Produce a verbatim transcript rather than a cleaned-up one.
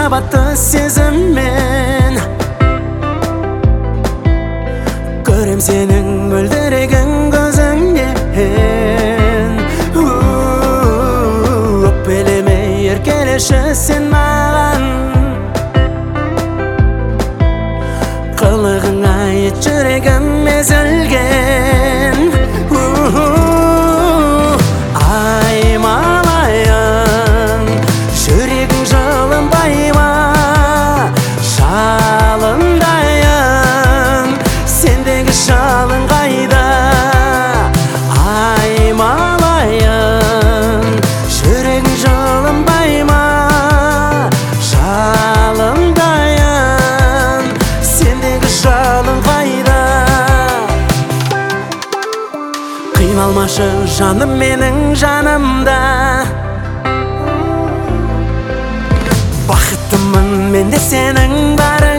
махаббатты сезіммен көрем сенің мөлдіреген көзіңнен өкпелеме еркелеші сен маған қылығыңа ет жүрегім езілген аймалайын жүрегің жылынбай ма жалындайын сендегі жалын қайда аймалайын жүрегің жылынбай ма жалындайын сендегі жалын қайда қиналмашы жаным менің жанымда бақыттымын мен де сенің барыңда